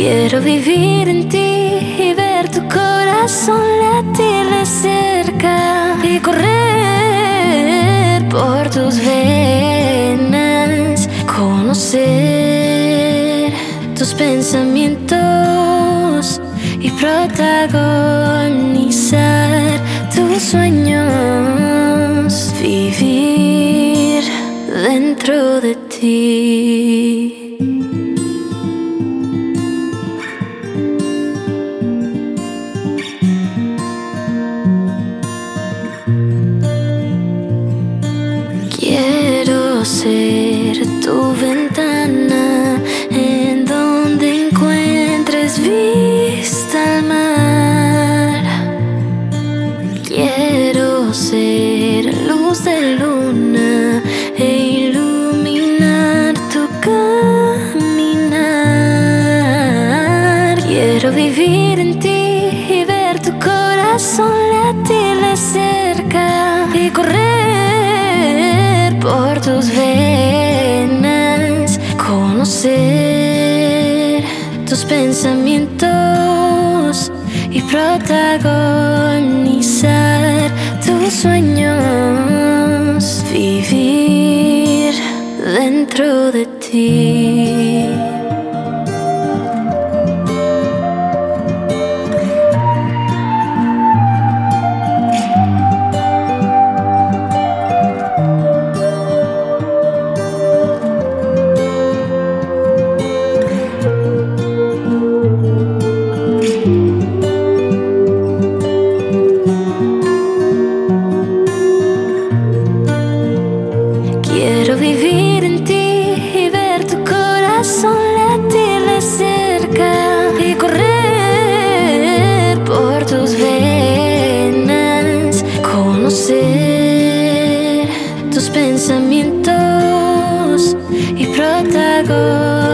Quiero vivir en ti y ver tu corazón latir de cerca y correr por tus venas, conocer tus pensamientos y protagonizar tus sueños, vivir dentro de ti. Quiero ser tu ventana en donde encuentres vista al mar. Quiero ser luz de luna e iluminar tu caminar. Quiero vivir en ti y ver tu corazón latir de cerca y correr por tus venas, conocer tus pensamientos y protagonizar tus sueños, vivir dentro de ti. Quiero vivir en ti y ver tu corazón latir de cerca y correr por tus venas, conocer tus pensamientos y protagonizar